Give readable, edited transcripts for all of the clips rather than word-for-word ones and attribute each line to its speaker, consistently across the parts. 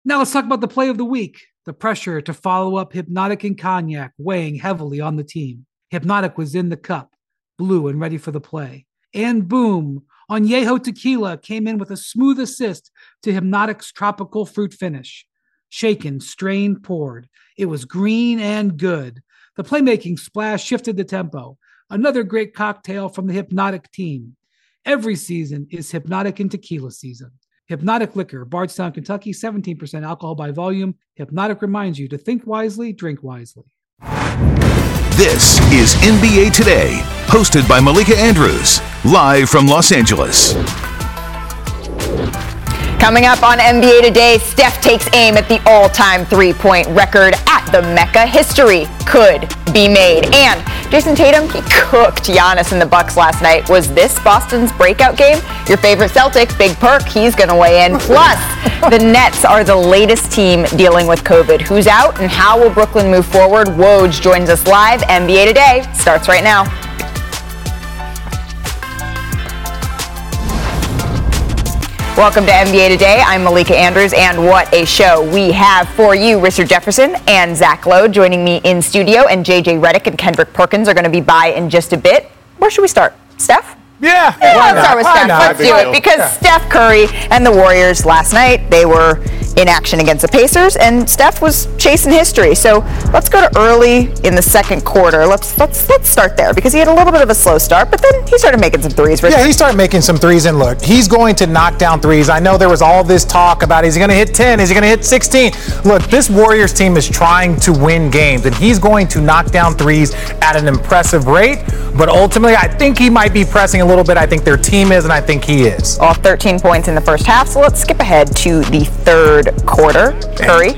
Speaker 1: Now let's talk about the play of the week. The pressure to follow up Hypnotic and Cognac weighing heavily on the team. Hypnotic was in the cup, blue and ready for the play. And boom, Añejo Tequila came in with a smooth assist to Hypnotic's tropical fruit finish. Shaken, strained, poured. It was green and good. The playmaking splash shifted the tempo. Another great cocktail from the Hypnotic team. Every season is Hypnotic and Tequila season. Hypnotic Liquor, Bardstown, Kentucky, 17% alcohol by volume. Hypnotic reminds you to think wisely, drink wisely.
Speaker 2: This is NBA Today, hosted by Malika Andrews, live from Los Angeles.
Speaker 3: Coming up on NBA Today, Steph takes aim at the all-time three-point record at the Mecca. History could be made. And Jason Tatum, he cooked Giannis and the Bucks last night. Was this Boston's breakout game? Your favorite Celtic, Big Perk, he's going to weigh in. Plus, the Nets are the latest team dealing with COVID. Who's out and how will Brooklyn move forward? Woj joins us live. NBA Today starts right now. Welcome to NBA Today. I'm Malika Andrews, and what a show we have for you. Richard Jefferson and Zach Lowe joining me in studio, and JJ Redick and Kendrick Perkins are going to be by in just a bit. Where should we start? Steph?
Speaker 4: Yeah.
Speaker 3: Let's start with Steph. Let's do it, because Steph Curry and the Warriors last night, they were in action against the Pacers, and Steph was chasing history. So let's go to early in the second quarter. Let's start there, because he had a little bit of a slow start, but then he started making some threes.
Speaker 4: Yeah, he started making some threes, and look, he's going to knock down threes. I know there was all this talk about, is he going to hit 10? Is he going to hit 16? Look, this Warriors team is trying to win games, and he's going to knock down threes at an impressive rate. But ultimately, I think he might be pressing a little bit. I think their team is, and I think he is.
Speaker 3: All 13 points in the first half, so let's skip ahead to the third quarter. Curry.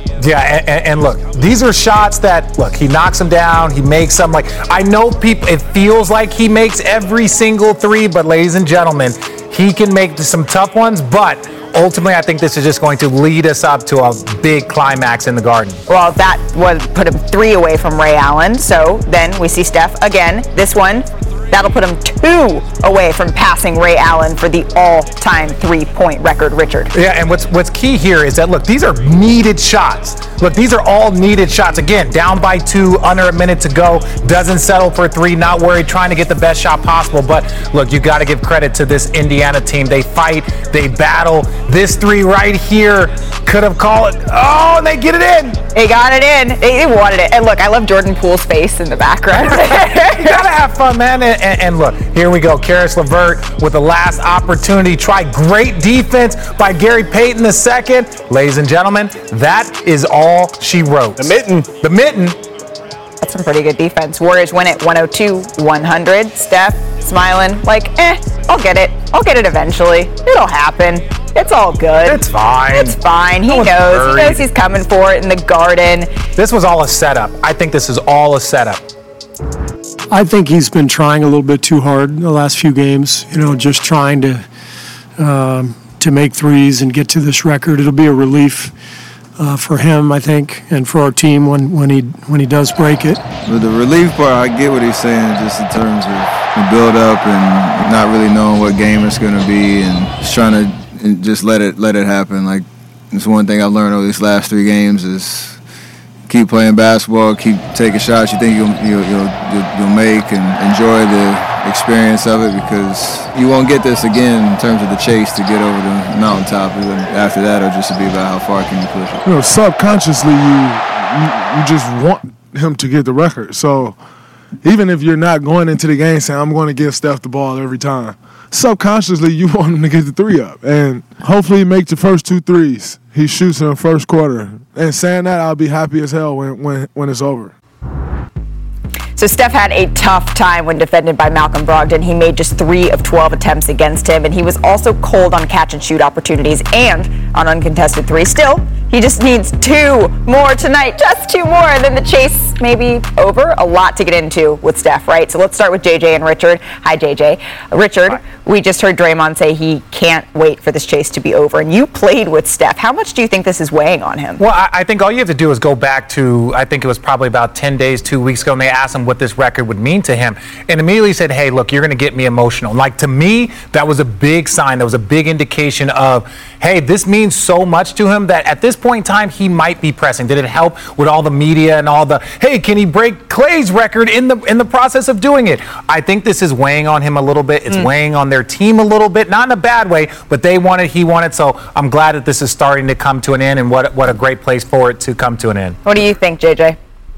Speaker 4: And look, these are shots that, look, he knocks them down, he makes them. Like, I know people, it feels like he makes every single three, but ladies and gentlemen, he can make some tough ones, but ultimately, I think this is just going to lead us up to a big climax in the Garden.
Speaker 3: Well, that would put him 3 away from Ray Allen. So then we see Steph again. This one, that'll put him 2 away from passing Ray Allen for the all-time three-point record, Richard.
Speaker 4: Yeah, and what's key here is that, look, these are needed shots. Look, these are all needed shots. Again, down by 2, under a minute to go, doesn't settle for 3, not worried, trying to get the best shot possible. But look, you got to give credit to this Indiana team. They fight, they battle. This 3 right here could have called it. Oh, and they get it in.
Speaker 3: They got it in. They wanted it. And look, I love Jordan Poole's face in the background.
Speaker 4: You got to have fun, man. And look, here we go. Karis LeVert with the last opportunity. Try great defense by Gary Payton II. Ladies and gentlemen, that is all she wrote. The mitten.
Speaker 3: That's some pretty good defense. Warriors win it 102-100. Steph smiling like, I'll get it. I'll get it eventually. It'll happen. It's all good.
Speaker 4: It's fine.
Speaker 3: It's fine. He knows. He knows he's coming for it in the Garden.
Speaker 4: This was all a setup. I think this is all a setup.
Speaker 5: I think he's been trying a little bit too hard in the last few games, just trying to make threes and get to this record. It'll be a relief for him, I think, and for our team when he does break it.
Speaker 6: With the relief part, I get what he's saying, just in terms of the build up and not really knowing what game it's going to be, and just trying to just let it happen. Like, it's one thing I've learned over these last 3 games is keep playing basketball, keep taking shots you think you'll make, and enjoy the experience of it, because you won't get this again in terms of the chase to get over the mountaintop. And after that, it'll just be about how far can you push it.
Speaker 7: Subconsciously, you just want him to get the record. So even if you're not going into the game saying, I'm going to give Steph the ball every time, subconsciously you want him to get the 3 up. And hopefully he makes the first 2 threes he shoots in the first quarter. And saying that, I'll be happy as hell when it's over.
Speaker 3: So Steph had a tough time when defended by Malcolm Brogdon. He made just 3 of 12 attempts against him, and he was also cold on catch-and-shoot opportunities and on uncontested 3. Still, he just needs 2 more tonight, just 2 more, and then the chase may be over. A lot to get into with Steph, right? So let's start with JJ and Richard. Hi, JJ. Richard, hi. We just heard Draymond say he can't wait for this chase to be over, and you played with Steph. How much do you think this is weighing on him?
Speaker 4: Well, I think all you have to do is go back to, I think it was probably about 10 days, 2 weeks ago, and they asked him what this record would mean to him, and immediately said, hey, look, you're going to get me emotional. Like, to me, that was a big sign. That was a big indication of, hey, this means so much to him that at this point in time, he might be pressing. Did it help with all the media and all the, hey, can he break Clay's record in the process of doing it? I think this is weighing on him a little bit. It's weighing on their team a little bit, not in a bad way, but they wanted, he wanted. So I'm glad that this is starting to come to an end, and what a great place for it to come to an end.
Speaker 3: What do you think, JJ?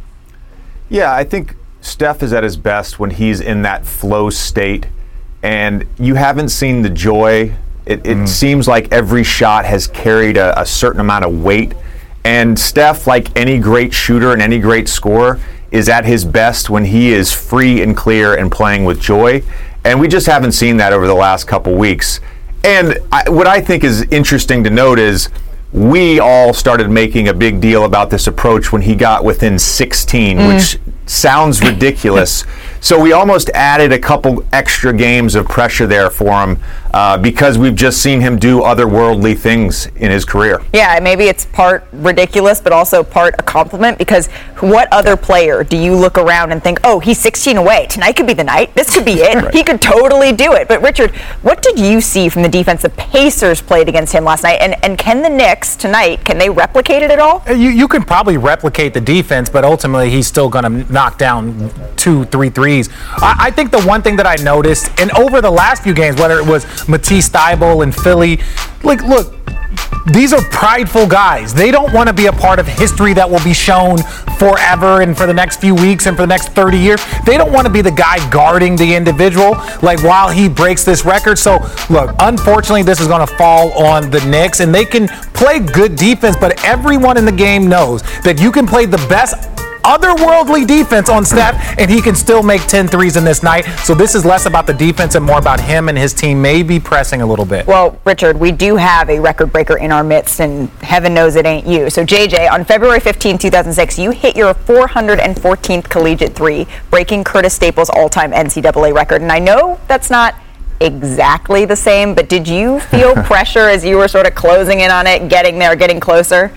Speaker 8: Yeah, I think Steph is at his best when he's in that flow state, and you haven't seen the joy. It seems like every shot has carried a certain amount of weight, and Steph, like any great shooter and any great scorer, is at his best when he is free and clear and playing with joy, and we just haven't seen that over the last couple weeks. And what I think is interesting to note is we all started making a big deal about this approach when he got within 16, which sounds ridiculous. So we almost added a couple extra games of pressure there for him because we've just seen him do otherworldly things in his career.
Speaker 3: Yeah, maybe it's part ridiculous, but also part a compliment, because what other player do you look around and think, oh, he's 16 away, tonight could be the night, this could be it, right. He could totally do it. But Richard, what did you see from the defense the Pacers played against him last night, and can the Knicks tonight, can they replicate it at all?
Speaker 4: You can probably replicate the defense, but ultimately he's still going to knock down 2-3 threes. I think the one thing that I noticed, and over the last few games, whether it was Matisse Thybulle in Philly, like, look, these are prideful guys. They don't want to be a part of history that will be shown forever and for the next few weeks and for the next 30 years. They don't want to be the guy guarding the individual, like, while he breaks this record. So, look, unfortunately, this is going to fall on the Knicks, and they can play good defense, but everyone in the game knows that you can play the best otherworldly defense on Steph, and he can still make 10 threes in this night. So this is less about the defense and more about him and his team maybe pressing a little bit.
Speaker 3: Well, Richard, we do have a record breaker in our midst, and heaven knows it ain't you. So JJ, on February 15, 2006, you hit your 414th collegiate three, breaking Curtis Staples' all-time NCAA record. And I know that's not exactly the same, but did you feel pressure as you were sort of closing in on it, getting there, getting closer?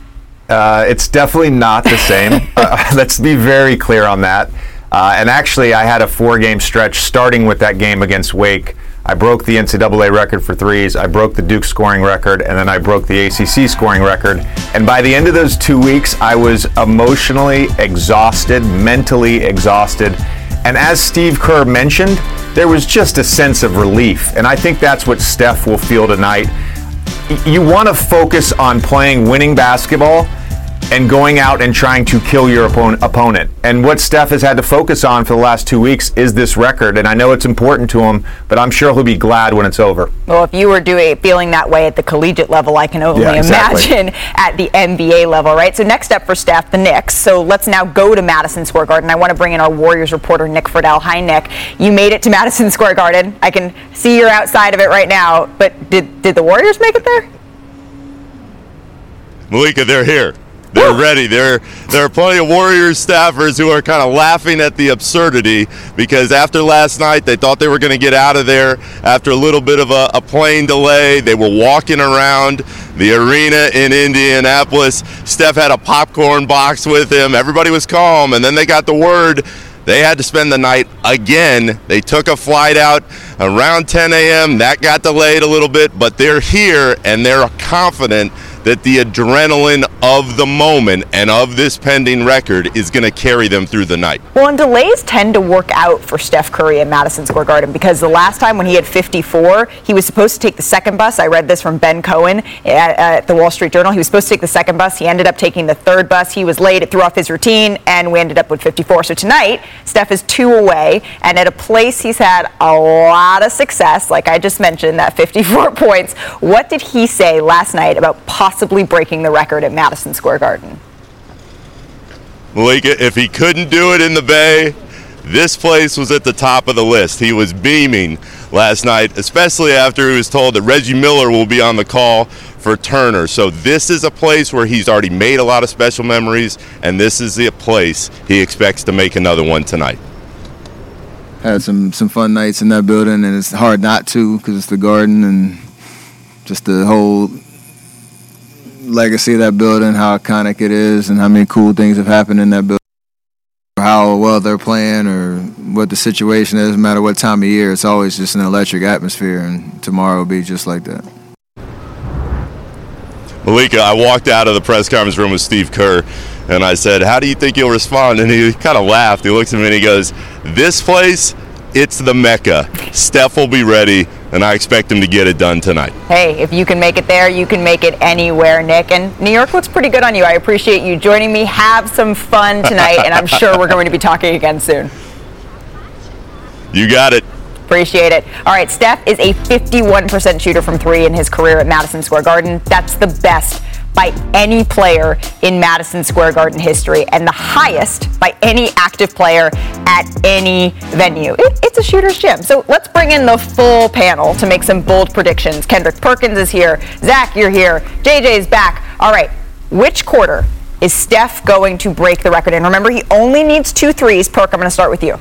Speaker 8: It's definitely not the same. Let's be very clear on that. And actually, I had a 4-game stretch starting with that game against Wake. I broke the NCAA record for threes, I broke the Duke scoring record, and then I broke the ACC scoring record. And by the end of those 2 weeks, I was emotionally exhausted, mentally exhausted. And as Steve Kerr mentioned, there was just a sense of relief. And I think that's what Steph will feel tonight. You want to focus on playing winning basketball and going out and trying to kill your opponent. And what Steph has had to focus on for the last 2 weeks is this record. And I know it's important to him, but I'm sure he'll be glad when it's over.
Speaker 3: Well, if you were feeling that way at the collegiate level, I can only imagine at the NBA level, right? So next up for Steph, the Knicks. So let's now go to Madison Square Garden. I want to bring in our Warriors reporter, Nick Friedel. Hi, Nick. You made it to Madison Square Garden. I can see you're outside of it right now. But did the Warriors make it there?
Speaker 9: Malika, they're here. They're ready. There are plenty of Warriors staffers who are kind of laughing at the absurdity, because after last night, they thought they were going to get out of there after a little bit of a plane delay. They were walking around the arena in Indianapolis. Steph had a popcorn box with him. Everybody was calm, and then they got the word they had to spend the night again. They took a flight out around 10 a.m. That got delayed a little bit, but they're here, and they're confident that the adrenaline of the moment and of this pending record is going to carry them through the night.
Speaker 3: Well, and delays tend to work out for Steph Curry at Madison Square Garden, because the last time when he had 54, he was supposed to take the second bus. I read this from Ben Cohen at the Wall Street Journal. He was supposed to take the second bus. He ended up taking the third bus. He was late. It threw off his routine, and we ended up with 54. So tonight, Steph is 2 away, and at a place he's had a lot of success, like I just mentioned, that 54 points. What did he say last night about possibly breaking the record at Madison Square Garden?
Speaker 9: Malika, if he couldn't do it in the Bay, this place was at the top of the list. He was beaming last night, especially after he was told that Reggie Miller will be on the call for Turner. So this is a place where he's already made a lot of special memories, and this is the place he expects to make another one tonight.
Speaker 6: Had some fun nights in that building, and it's hard not to, because it's the Garden and just the whole legacy of that building, how iconic it is, and how many cool things have happened in that building, how well they're playing, or what the situation is, no matter what time of year. It's always just an electric atmosphere, and tomorrow will be just like that.
Speaker 9: Malika, I walked out of the press conference room with Steve Kerr, and I said, how do you think he'll respond? And he kind of laughed. He looks at me and he goes, this place, it's the Mecca. Steph will be ready, and I expect him to get it done tonight.
Speaker 3: Hey, if you can make it there, you can make it anywhere, Nick. And New York looks pretty good on you. I appreciate you joining me. Have some fun tonight, and I'm sure we're going to be talking again soon.
Speaker 9: You got it.
Speaker 3: Appreciate it. All right, Steph is a 51% shooter from three in his career at Madison Square Garden. That's the best by any player in Madison Square Garden history, and the highest by any active player at any venue. It's a shooter's gym. So let's bring in the full panel to make some bold predictions. Kendrick Perkins is here. Zach, you're here. JJ's back. All right, which quarter is Steph going to break the record? And remember, he only needs 2 threes. Perk, I'm going to start with you.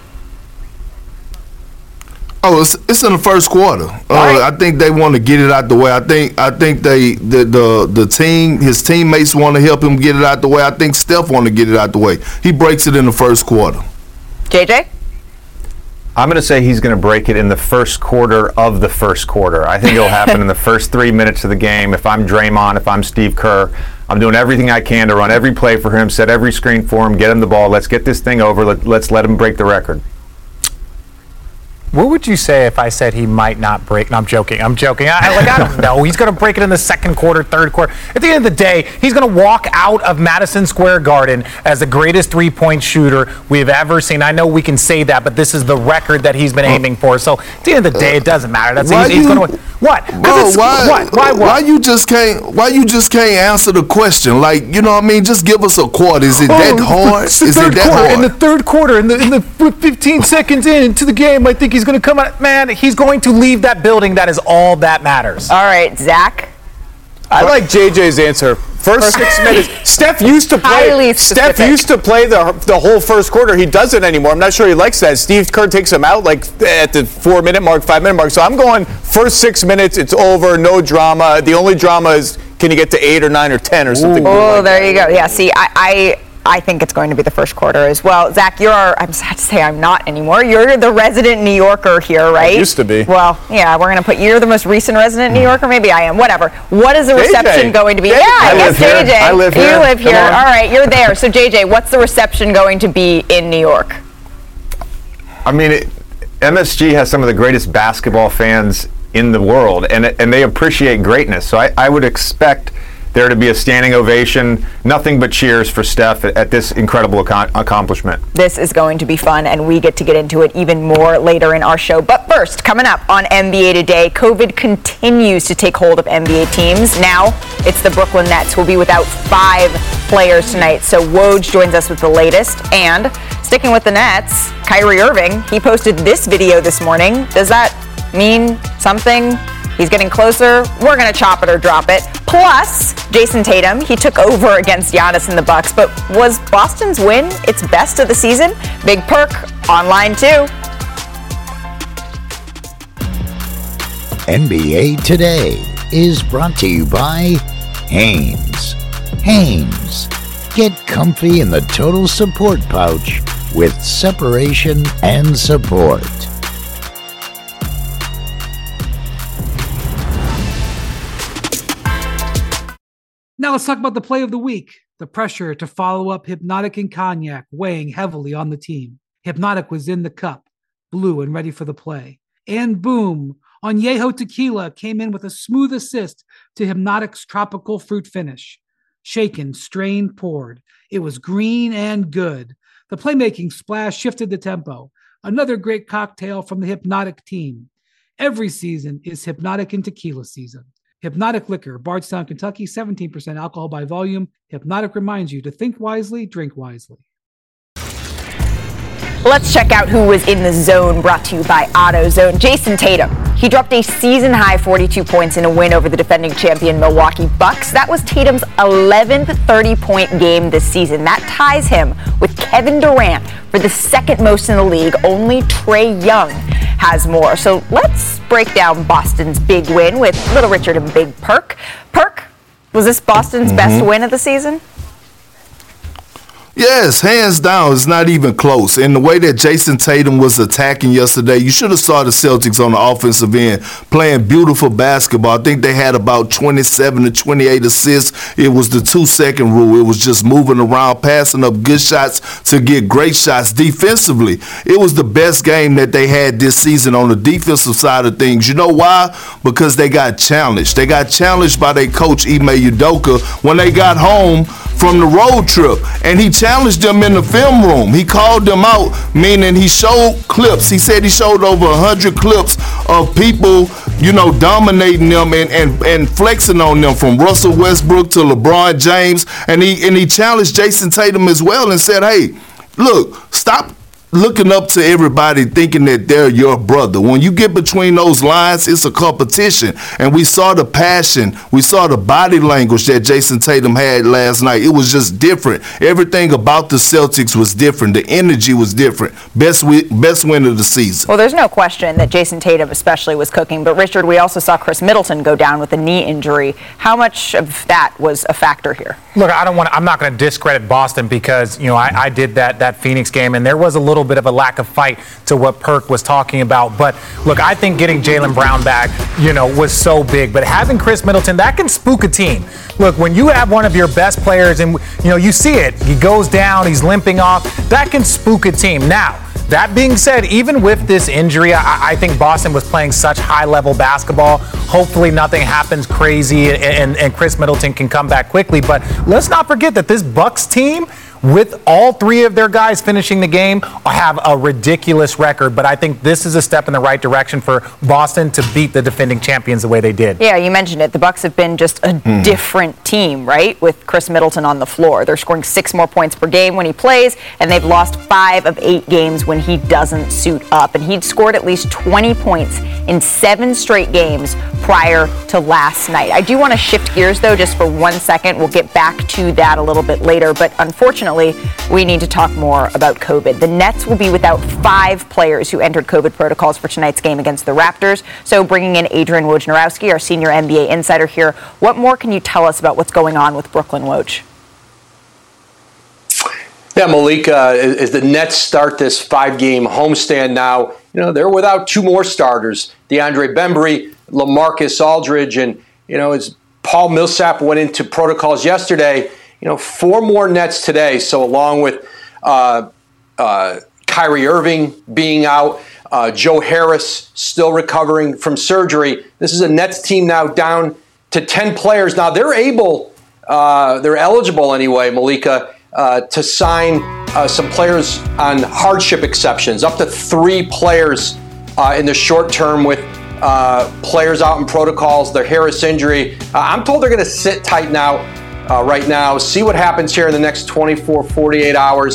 Speaker 10: Oh, it's in the first quarter. I think they want to get it out the way. I think the team, his teammates want to help him get it out the way. I think Steph want to get it out the way. He breaks it in the first quarter.
Speaker 3: JJ?
Speaker 8: I'm going to say he's going to break it in the first quarter of the first quarter. I think it'll happen in the first 3 minutes of the game. If I'm Draymond, if I'm Steve Kerr, I'm doing everything I can to run every play for him, set every screen for him, get him the ball. Let's get this thing over. Let's let him break the record.
Speaker 4: What would you say if I said he might not break? No, I'm joking. I don't know. He's going to break it in the second quarter, third quarter. At the end of the day, he's going to walk out of Madison Square Garden as the greatest three-point shooter we've ever seen. I know we can say that, but this is the record that he's been aiming for. So at the end of the day, it doesn't matter. He's going to win. What?
Speaker 10: Bro, why you just can't answer the question? Like, you know what I mean? Just give us a quarter. Is it that hard? Is it that hard?
Speaker 4: In the third quarter, in the 15 seconds into the game, I think he's going to come out. Man, he's going to leave that building. That is all that matters.
Speaker 3: All right, Zach.
Speaker 11: I like JJ's answer. First 6 minutes. Steph used to play. Steph used to play the whole first quarter. He doesn't anymore. I'm not sure he likes that. Steve Kerr takes him out like at the 4-minute mark, 5-minute mark. So I'm going first 6 minutes. It's over. No drama. The only drama is can you get to 8 or 9 or 10 or something?
Speaker 3: Oh, like there you go. Yeah. See, I think it's going to be the first quarter as well. Zach, I'm sad to say I'm not anymore. You're the resident New Yorker here, right?
Speaker 11: I used to be.
Speaker 3: Well, yeah, we're going to you're the most recent resident New Yorker. Maybe I am. Whatever. What is the reception going to be? Yeah, I guess JJ.
Speaker 8: I live here.
Speaker 3: You live here. All right, you're there. So, JJ, what's the reception going to be in New York?
Speaker 8: I mean, MSG has some of the greatest basketball fans in the world, and they appreciate greatness. So I would expect there to be a standing ovation, nothing but cheers for Steph at this incredible accomplishment.
Speaker 3: This is going to be fun, and we get to get into it even more later in our show. But first, coming up on NBA Today, COVID continues to take hold of NBA teams. Now, it's the Brooklyn Nets who will be without 5 players tonight. So Woj joins us with the latest. And sticking with the Nets, Kyrie Irving, he posted this video this morning. Does that mean something? He's getting closer. We're going to chop it or drop it. Plus, Jason Tatum, he took over against Giannis in the Bucks. But was Boston's win its best of the season? Big Perk online too.
Speaker 12: NBA Today is brought to you by Hanes. Hanes. Get comfy in the total support pouch with separation and support.
Speaker 1: Now let's talk about the play of the week. The pressure to follow up Hypnotic and Cognac weighing heavily on the team. Hypnotic was in the cup, blue and ready for the play. And boom, Añejo Tequila came in with a smooth assist to Hypnotic's tropical fruit finish. Shaken, strained, poured. It was green and good. The playmaking splash shifted the tempo. Another great cocktail from the Hypnotic team. Every season is Hypnotic and Tequila season. Hypnotic Liquor, Bardstown, Kentucky, 17% alcohol by volume. Hypnotic reminds you to think wisely, drink wisely.
Speaker 3: Let's check out who was in the zone, brought to you by AutoZone. Jason Tatum. He dropped a season-high 42 points in a win over the defending champion Milwaukee Bucks. That was Tatum's 11th 30-point game this season. That ties him with Kevin Durant for the second most in the league. Only Trae Young has more. So let's break down Boston's big win with Little Richard and Big Perk. Perk, was this Boston's best win of the season?
Speaker 10: Yes, hands down. It's not even close. And the way that Jason Tatum was attacking yesterday, you should have saw the Celtics on the offensive end playing beautiful basketball. I think they had about 27 to 28 assists. It was the 2-second rule. It was just moving around, passing up good shots to get great shots defensively. It was the best game that they had this season on the defensive side of things. You know why? Because they got challenged. They got challenged by their coach, Ime Udoka, when they got home from the road trip, and he challenged them in the film room. He called them out, meaning he showed clips. He said he showed over 100 clips of people, dominating them and flexing on them, from Russell Westbrook to LeBron James, and he challenged Jason Tatum as well and said, hey, look, stop looking up to everybody thinking that they're your brother. When you get between those lines, it's a competition. And we saw the passion. We saw the body language that Jason Tatum had last night. It was just different. Everything about the Celtics was different. The energy was different. Best win of the season.
Speaker 3: Well, there's no question that Jason Tatum especially was cooking. But, Richard, we also saw Chris Middleton go down with a knee injury. How much of that was a factor here?
Speaker 4: Look, I'm not going to discredit Boston because, I did that Phoenix game, and there was a little bit of a lack of fight to what Perk was talking about. But look, I think getting Jaylen Brown back, was so big. But having Chris Middleton, that can spook a team. Look, when you have one of your best players and, you see it, he goes down, he's limping off, that can spook a team. Now, that being said, even with this injury, I think Boston was playing such high-level basketball. Hopefully nothing happens crazy and Chris Middleton can come back quickly. But let's not forget that this Bucks team, with all three of their guys finishing the game, have a ridiculous record. But I think this is a step in the right direction for Boston to beat the defending champions the way they did.
Speaker 3: Yeah, you mentioned it. The Bucks have been just a different team, right, with Chris Middleton on the floor. They're scoring 6 more points per game when he plays, and they've lost 5 of 8 games when he doesn't suit up. And he'd scored at least 20 points in 7 straight games prior to last night. I do want to shift gears, though, just for 1 second. We'll get back to that a little bit later. But unfortunately, we need to talk more about COVID. The Nets will be without 5 players who entered COVID protocols for tonight's game against the Raptors. So bringing in Adrian Wojnarowski, our senior NBA insider here. What more can you tell us about what's going on with Brooklyn Woj?
Speaker 13: Yeah, Malika, as the Nets start this 5-game homestand now, they're without 2 more starters, DeAndre Bembry, LaMarcus Aldridge, and, as Paul Millsap went into protocols yesterday, 4 more Nets today. So along with Kyrie Irving being out, Joe Harris still recovering from surgery, this is a Nets team now down to 10 players. Now they're eligible anyway, Malika, to sign some players on hardship exceptions, up to 3 players in the short term with players out in protocols, their Harris injury. I'm told they're going to sit tight now. Right now, see what happens here in the next 24, 48 hours.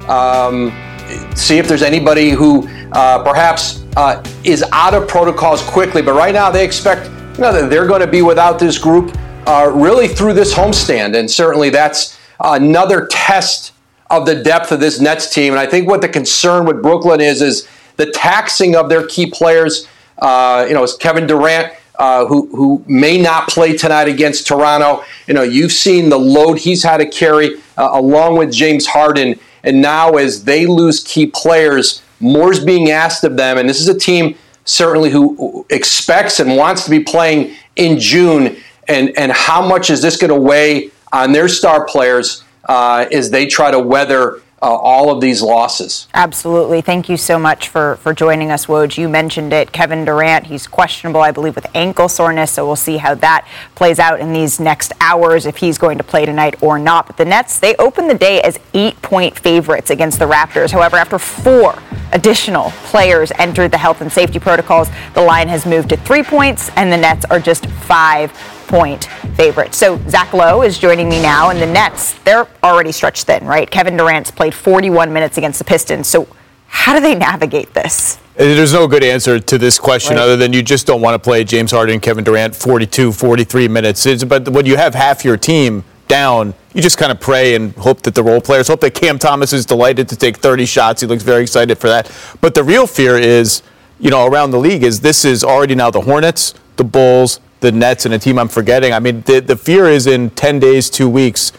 Speaker 13: See if there's anybody who perhaps is out of protocols quickly. But right now, they expect that they're going to be without this group really through this homestand. And certainly that's another test of the depth of this Nets team. And I think what the concern with Brooklyn is the taxing of their key players. As Kevin Durant, who may not play tonight against Toronto. You've seen the load he's had to carry along with James Harden. And now as they lose key players, more's being asked of them. And this is a team certainly who expects and wants to be playing in June. And how much is this going to weigh on their star players as they try to weather all of these losses?
Speaker 3: Absolutely. Thank you so much for joining us, Woj. You mentioned it. Kevin Durant, he's questionable, I believe, with ankle soreness, so we'll see how that plays out in these next hours, if he's going to play tonight or not. But the Nets, they opened the day as 8-point favorites against the Raptors. However, after 4 additional players entered the health and safety protocols, the line has moved to 3 points, and the Nets are just 5-point favorites. So Zach Lowe is joining me now, and the Nets, they're already stretched thin, right? Kevin Durant's played 41 minutes against the Pistons. So how do they navigate this?
Speaker 11: There's no good answer to this question other than you just don't want to play James Harden and Kevin Durant 42, 43 minutes. But when you have half your team down, you just kind of pray and hope that the role players, hope that Cam Thomas is delighted to take 30 shots. He looks very excited for that. But the real fear is, around the league is this is already now the Hornets, the Bulls, the Nets, and a team I'm forgetting. I mean, the fear is in 10 days, 2 weeks,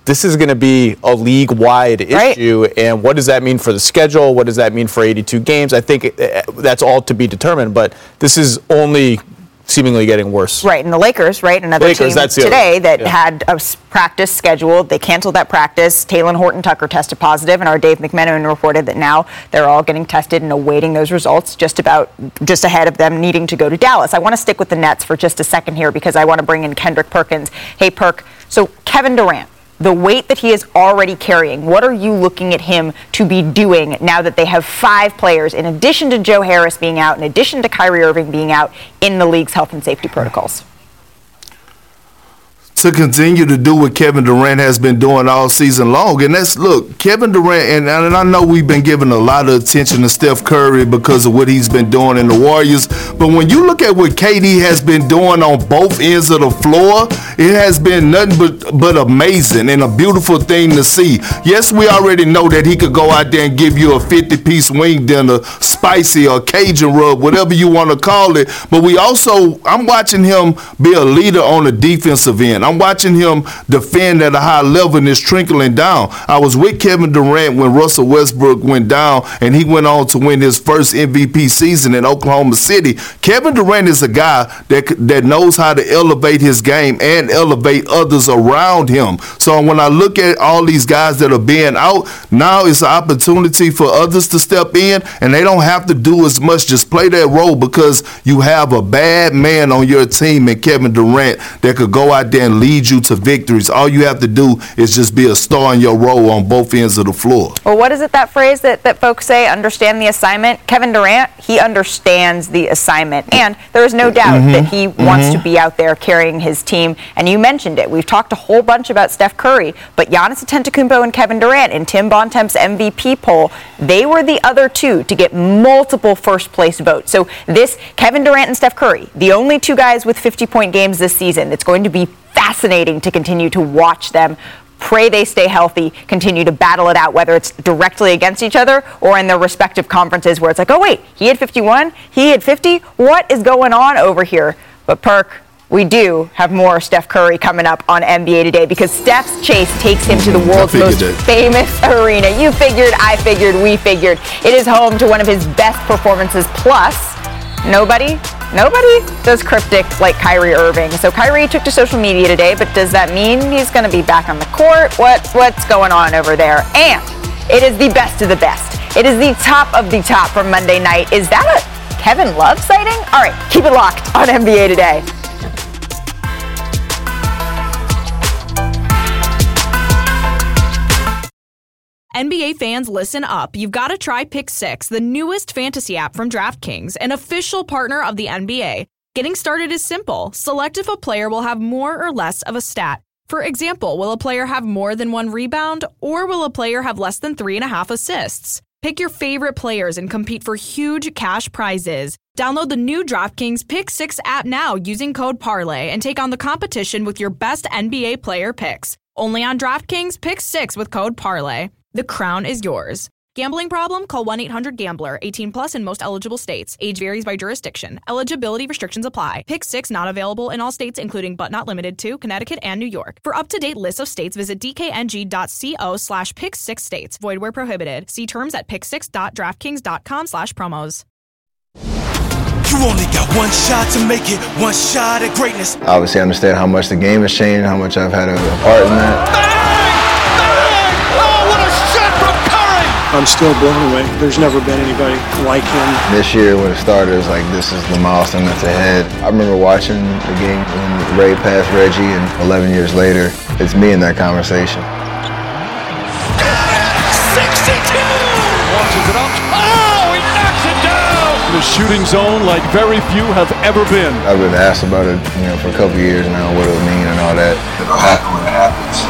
Speaker 11: this is going to be a league-wide issue. And what does that mean for the schedule? What does that mean for 82 games? I think that's all to be determined, but this is only seemingly getting worse.
Speaker 3: Right, and the Lakers, right, another team today that had a practice scheduled. They canceled that practice. Talen Horton-Tucker tested positive, and our Dave McMenamin reported that now they're all getting tested and awaiting those results just ahead of them needing to go to Dallas. I want to stick with the Nets for just a second here because I want to bring in Kendrick Perkins. Hey, Perk, so Kevin Durant, the weight that he is already carrying, what are you looking at him to be doing now that they have 5 players, in addition to Joe Harris being out, in addition to Kyrie Irving being out, in the league's health and safety protocols?
Speaker 10: To continue to do what Kevin Durant has been doing all season long. And look, Kevin Durant, and I know we've been giving a lot of attention to Steph Curry because of what he's been doing in the Warriors, but when you look at what KD has been doing on both ends of the floor, it has been nothing but amazing and a beautiful thing to see. Yes, we already know that he could go out there and give you a 50-piece wing dinner, spicy or Cajun rub, whatever you want to call it, but I'm watching him be a leader on the defensive end. I'm watching him defend at a high level, and it's trickling down. I was with Kevin Durant when Russell Westbrook went down, and he went on to win his first MVP season in Oklahoma City. Kevin Durant is a guy that knows how to elevate his game and elevate others around him. So when I look at all these guys that are being out, now it's an opportunity for others to step in, and they don't have to do as much. Just play that role because you have a bad man on your team in Kevin Durant that could go out there and lead you to victories. All you have to do is just be a star in your role on both ends of the floor.
Speaker 3: Well, what is it, that phrase that folks say, understand the assignment? Kevin Durant, he understands the assignment. And there is no doubt that he wants to be out there carrying his team. And you mentioned it. We've talked a whole bunch about Steph Curry, but Giannis Antetokounmpo and Kevin Durant in Tim Bontemps' MVP poll, they were the other two to get multiple first-place votes. So this, Kevin Durant and Steph Curry, the only 2 guys with 50-point games this season. It's going to be fascinating to continue to watch them. Pray they stay healthy, continue to battle it out, whether it's directly against each other or in their respective conferences where it's like, oh, wait, he had 51, he had 50. What is going on over here? But Perk, we do have more Steph Curry coming up on NBA Today because Steph's chase takes him to the world's most famous arena. You figured, I figured, we figured. It is home to one of his best performances. Plus, nobody does cryptic like Kyrie Irving. So Kyrie took to social media today, but does that mean he's going to be back on the court? What's going on over there? And it is the best of the best. It is the top of the top from Monday night. Is that a Kevin Love sighting? All right, keep it locked on NBA Today.
Speaker 14: NBA fans, listen up. You've got to try Pick 6, the newest fantasy app from DraftKings, an official partner of the NBA. Getting started is simple. Select if a player will have more or less of a stat. For example, will a player have more than 1 rebound, or will a player have less than 3.5 assists? Pick your favorite players and compete for huge cash prizes. Download the new DraftKings Pick 6 app now using code PARLAY and take on the competition with your best NBA player picks. Only on DraftKings Pick 6 with code PARLAY. The crown is yours. Gambling problem? Call 1-800-GAMBLER. 18 plus in most eligible states. Age varies by jurisdiction. Eligibility restrictions apply. Pick 6 not available in all states, including but not limited to Connecticut and New York. For up-to-date lists of states, visit dkng.co/pick6states. Void where prohibited. See terms at pick6.draftkings.com/promos.
Speaker 15: You only got one shot to make it, one shot at greatness.
Speaker 6: Obviously, I understand how much the game has changed, how much I've had a part in that.
Speaker 5: I'm still blown away. There's never been anybody like him.
Speaker 6: This year when it started, it was like, this is the milestone that's ahead. I remember watching the game when Ray passed Reggie, and 11 years later, it's me in that conversation.
Speaker 15: 62! Launches it up. Oh, he knocks it down!
Speaker 16: The shooting zone like very few have ever been.
Speaker 6: I've been asked about it, for a couple years now, what it would mean and all that. It'll happen when it happens.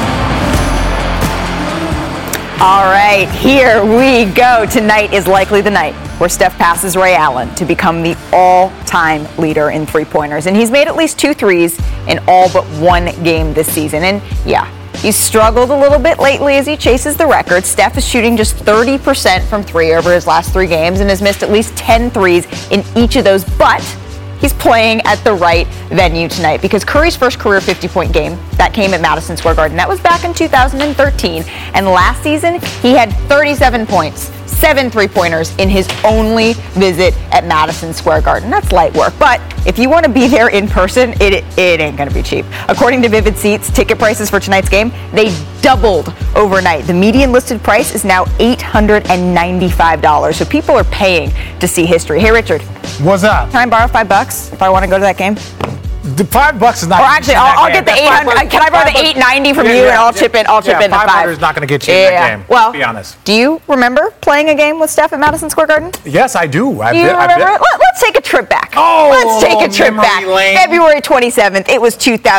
Speaker 3: All right, here we go. Tonight is likely the night where Steph passes Ray Allen to become the all-time leader in three-pointers. And he's made at least 2 threes in all but 1 game this season. And yeah, he's struggled a little bit lately as he chases the record. Steph is shooting just 30% from 3 over his last 3 games and has missed at least 10 threes in each of those. But he's playing at the right venue tonight because Curry's first career 50-point game, that came at Madison Square Garden. That was back in 2013. And last season, he had 37 points, 7 3-pointers in his only visit at Madison Square Garden. That's light work. But if you want to be there in person, it ain't going to be cheap. According to Vivid Seats, ticket prices for tonight's game, they doubled overnight. The median listed price is now $895. So people are paying to see history. Hey, Richard.
Speaker 4: What's up?
Speaker 3: Can I borrow $5 if I want to go to that game?
Speaker 4: The $5 is not.
Speaker 3: Or actually, I'll get the 800. Can I borrow the 890 from you, and I'll chip in. I'll chip in the 5.
Speaker 4: 500 is not going to get you in that game.
Speaker 3: Well,
Speaker 4: to be honest.
Speaker 3: Do you remember playing a game with Steph at Madison Square Garden?
Speaker 4: Yes, I do.
Speaker 3: Do you remember? Let's take a trip back. Let's take a trip back.
Speaker 4: Lane.
Speaker 3: February 27th. It was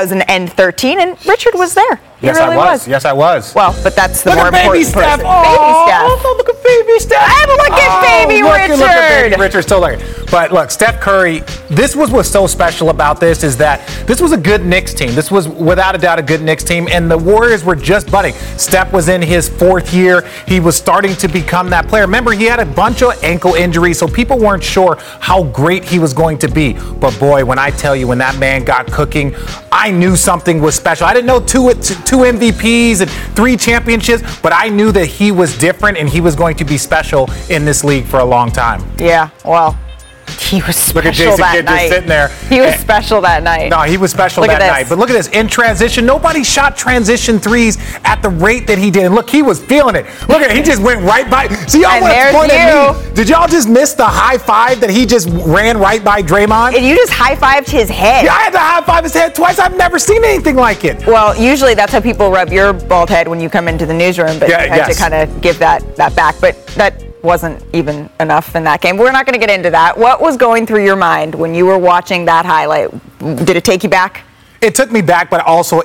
Speaker 3: 2013, and Richard was there.
Speaker 4: Yes,
Speaker 3: really
Speaker 4: I was. Yes, I was.
Speaker 3: Well, but that's the
Speaker 4: look
Speaker 3: more
Speaker 4: at baby
Speaker 3: important
Speaker 4: Steph.
Speaker 3: person.
Speaker 4: Oh,
Speaker 3: baby Steph.
Speaker 4: Look at baby Steph.
Speaker 3: Look at baby Richard.
Speaker 4: Look at baby Richard still there. But look, Steph Curry, this was what's so special about this is that this was a good Knicks team. This was without a doubt a good Knicks team, and the Warriors were just budding. Steph was in his 4th year. He was starting to become that player. Remember, he had a bunch of ankle injuries, so people weren't sure how great he was going to be. But boy, when I tell you, when that man got cooking, I knew something was special. I didn't know two MVPs and 3 championships, but I knew that he was different and he was going to be special in this league for a long time.
Speaker 3: Yeah, well, he was special.
Speaker 4: Look at Jason
Speaker 3: that
Speaker 4: Kidd
Speaker 3: night.
Speaker 4: just sitting there.
Speaker 3: He was special that night.
Speaker 4: No, he was special that night. But look at this. In transition, nobody shot transition threes at the rate that he did. And look, he was feeling it. Look at it. He just went right by. See, y'all want to point at me. Did y'all just miss the high five that he just ran right by Draymond?
Speaker 3: And you just high-fived his head.
Speaker 4: Yeah, I had to high-five his head twice. I've never seen anything like it.
Speaker 3: Well, usually that's how people rub your bald head when you come into the newsroom, but you had to kind of give that back. But that wasn't even enough in that game. We're not going to get into that. What was going through your mind when you were watching that highlight? Did it take you back?
Speaker 4: It took me back, but also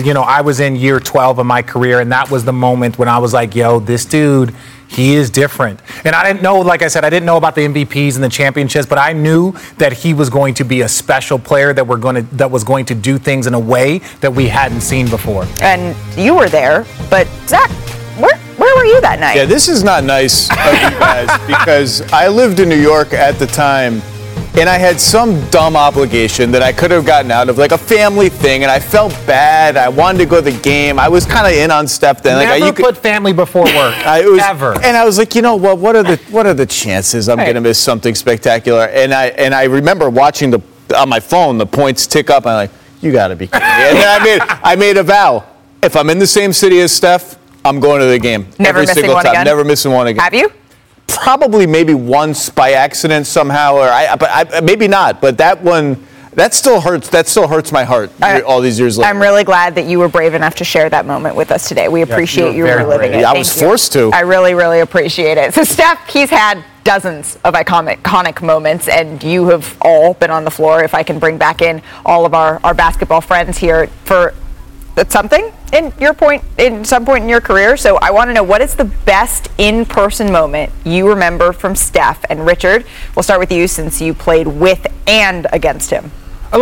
Speaker 4: I was in year 12 of my career, and that was the moment when I was like, yo, this dude, he is different. And I didn't know, like I said, I didn't know about the MVPs and the championships, but I knew that he was going to be a special player that was going to do things in a way that we hadn't seen before.
Speaker 3: And you were there, but Zach, where were you that night?
Speaker 11: Yeah, this is not nice of you guys because I lived in New York at the time, and I had some dumb obligation that I could have gotten out of, like a family thing, and I felt bad. I wanted to go to the game. I was kind of in on Steph then.
Speaker 4: Never put family before work. Ever.
Speaker 11: And I was like, you know what? What are the chances I'm going to miss something spectacular? And I remember watching on my phone the points tick up. I'm like, you got to be kidding me. And then I made a vow: if I'm in the same city as Steph, I'm going to the game every single time. Again? Never missing one again.
Speaker 3: Have you?
Speaker 11: Probably maybe once by accident somehow, but maybe not. But that one, that still hurts. That still hurts my heart all these years later.
Speaker 3: I'm really glad that you were brave enough to share that moment with us today. We appreciate you reliving it.
Speaker 11: I was forced to.
Speaker 3: I really, really appreciate it. So Steph, he's had dozens of iconic moments, and you have all been on the floor. If I can bring back in all of our basketball friends here for something in some point in your career. So I want to know, what is the best in-person moment you remember from Steph? And Richard, we'll start with you since you played with and against him.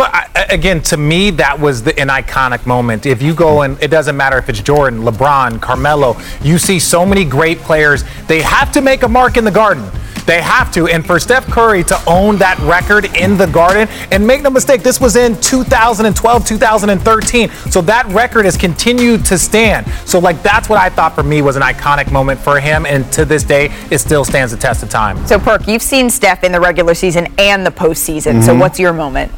Speaker 4: Again, to me, that was an iconic moment. If you go and it doesn't matter if it's Jordan, LeBron, Carmelo, you see so many great players. They have to make a mark in the Garden. They have to. And for Steph Curry to own that record in the Garden, and make no mistake, this was in 2012, 2013. So that record has continued to stand. So that's what I thought for me was an iconic moment for him. And to this day, it still stands the test of time.
Speaker 3: So Perk, you've seen Steph in the regular season and the postseason. Mm-hmm. So what's your moment?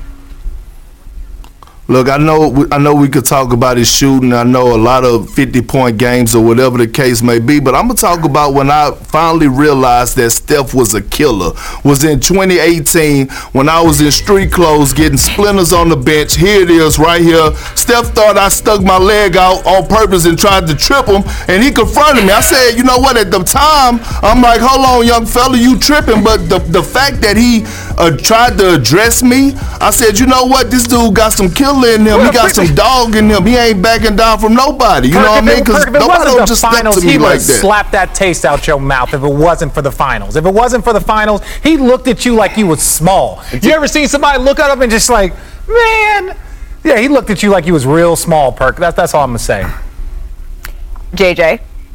Speaker 10: Look, I know we could talk about his shooting. I know a lot of 50-point games or whatever the case may be, but I'm going to talk about when I finally realized that Steph was a killer. Was in 2018 when I was in street clothes getting splinters on the bench. Here it is right here. Steph thought I stuck my leg out on purpose and tried to trip him, and he confronted me. I said, you know what, at the time, I'm like, hold on, young fella, you tripping. But the fact that he tried to address me, I said, you know what, this dude got some killer in him. He got some dog in him. He ain't backing down from nobody. You know what I mean? Because nobody don't just step to me like that.
Speaker 4: Slap that taste out your mouth if it wasn't for the finals. If it wasn't for the finals, he looked at you like you was small. You ever seen somebody look up and just like, man? Yeah, he looked at you like you was real small, Perk. That's all I'm going to say.
Speaker 3: JJ?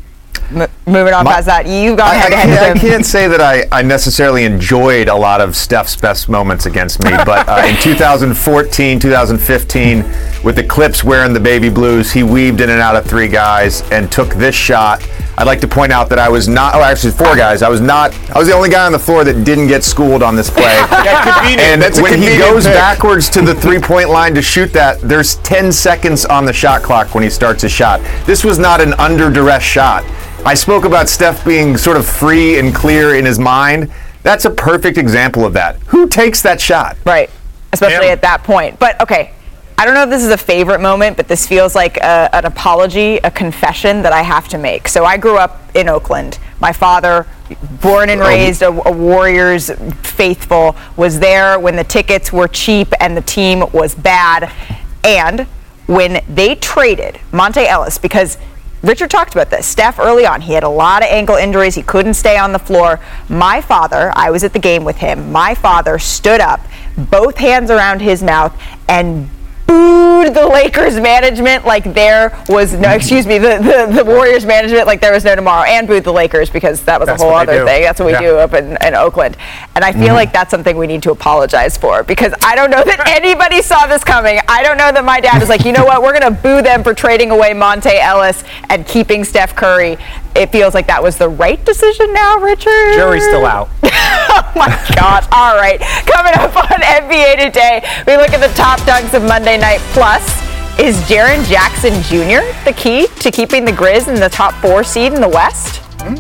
Speaker 3: moving on past that, you've gone head-to-head with him.
Speaker 8: I can't say that I necessarily enjoyed a lot of Steph's best moments against me, but in 2014, 2015, with the Clips wearing the baby blues, he weaved in and out of 3 guys and took this shot. I'd like to point out that I was not, actually 4 guys. I was the only guy on the floor that didn't get schooled on this play. And when he goes backwards to the 3-point line to shoot that, there's 10 seconds on the shot clock when he starts his shot. This was not an under duress shot. I spoke about Steph being sort of free and clear in his mind. That's a perfect example of that. Who takes that shot?
Speaker 3: Right, especially at that point. But okay, I don't know if this is a favorite moment, but this feels like an apology, a confession that I have to make. So I grew up in Oakland. My father, born and raised a Warriors faithful, was there when the tickets were cheap and the team was bad. And when they traded Monte Ellis, because Richard talked about this. Steph, early on, he had a lot of ankle injuries. He couldn't stay on the floor. My father, I was at the game with him. My father stood up, both hands around his mouth, and booed the Lakers management like there was no, the Warriors management like there was no tomorrow, and booed the Lakers because that was a whole other thing. That's what we do up in Oakland. And I feel like that's something we need to apologize for, because I don't know that anybody saw this coming. I don't know that my dad was like, you know what, we're going to boo them for trading away Monte Ellis and keeping Steph Curry. It feels like that was the right decision now, Richard.
Speaker 4: Jury's still out.
Speaker 3: Oh my gosh. All right. Coming up on NBA Today, we look at the top dunks of Monday Night. Plus, is Jaren Jackson Jr. the key to keeping the Grizz in the top 4 seed in the West?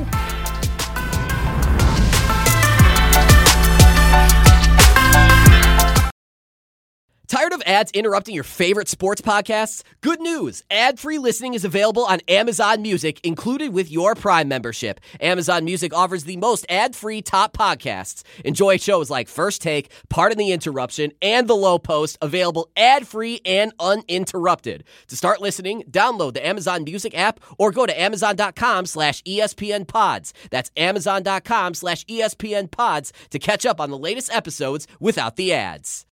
Speaker 17: Tired of ads interrupting your favorite sports podcasts? Good news! Ad-free listening is available on Amazon Music, included with your Prime membership. Amazon Music offers the most ad-free top podcasts. Enjoy shows like First Take, Pardon the Interruption, and The Low Post, available ad-free and uninterrupted. To start listening, download the Amazon Music app or go to amazon.com/ESPN Pods. That's amazon.com/ESPN Pods to catch up on the latest episodes without the ads.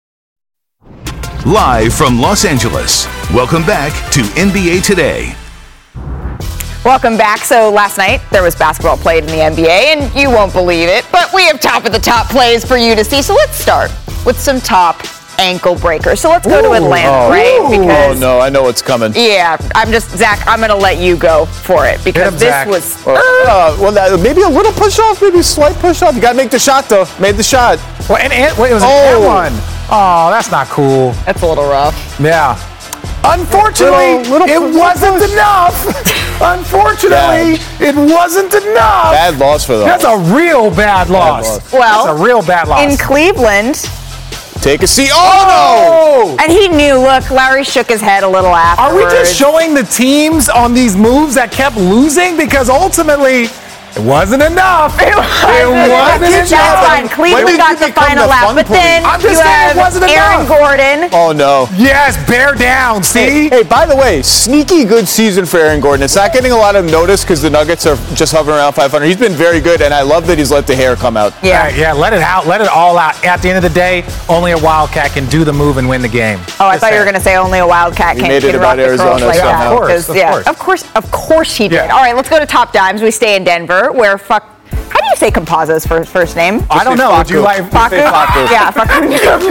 Speaker 2: Live from Los Angeles, welcome back to NBA Today.
Speaker 3: Welcome back. So last night there was basketball played in the NBA, and you won't believe it, but we have top of the top plays for you to see. So let's start with some top ankle breakers. So let's go to Atlanta, right?
Speaker 11: Because, no, I know what's coming.
Speaker 3: Yeah, Zach, I'm going to let you go for it, because this was...
Speaker 11: maybe a little push-off, maybe a slight push-off. You got to make the shot, though. Made the shot.
Speaker 4: Well, and it was an one. Oh, that's not cool.
Speaker 3: That's a little rough.
Speaker 4: Yeah. Unfortunately, it wasn't enough. Unfortunately, it wasn't enough.
Speaker 11: Bad loss for them.
Speaker 4: That's a real bad loss.
Speaker 3: Well,
Speaker 4: that's a real bad loss.
Speaker 3: In Cleveland...
Speaker 11: Take a seat. Oh,
Speaker 3: no! And he knew. Look, Larry shook his head a little afterwards.
Speaker 4: Are we just showing the teams on these moves that kept losing? Because ultimately, it wasn't enough. It wasn't enough.
Speaker 3: That's fine. Cleveland got the final lap, but then you have Aaron Gordon.
Speaker 11: Oh, no.
Speaker 4: Yes, bear down, see?
Speaker 11: Hey, by the way, sneaky good season for Aaron Gordon. It's not getting a lot of notice because the Nuggets are just hovering around 500. He's been very good, and I love that he's let the hair come out.
Speaker 4: Yeah, let it out. Let it all out. At the end of the day, only a Wildcat can do the move and win the game.
Speaker 3: Oh, I thought you were going to say only a Wildcat can rock the curls like that. Of course he did. All right, let's go to top dimes. We stay in Denver, where how do you say Campazzo's first name?
Speaker 4: I don't know. Would you like
Speaker 3: Facu? Yeah, Facu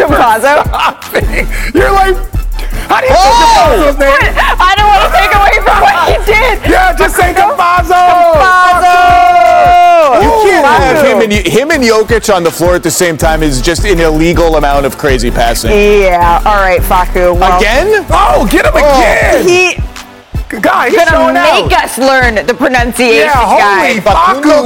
Speaker 3: Campazzo.
Speaker 4: You're like, how do you say Campazzo's name?
Speaker 3: I don't want to take away from what he did.
Speaker 4: Yeah, just say Campazzo.
Speaker 11: You can't have him and Jokic on the floor at the same time is just an illegal amount of crazy passing.
Speaker 3: Yeah, all right, Facu. Well,
Speaker 11: again?
Speaker 4: Oh, get him again. Guys,
Speaker 3: he's gonna make us learn the pronunciation, guys.
Speaker 11: Facundo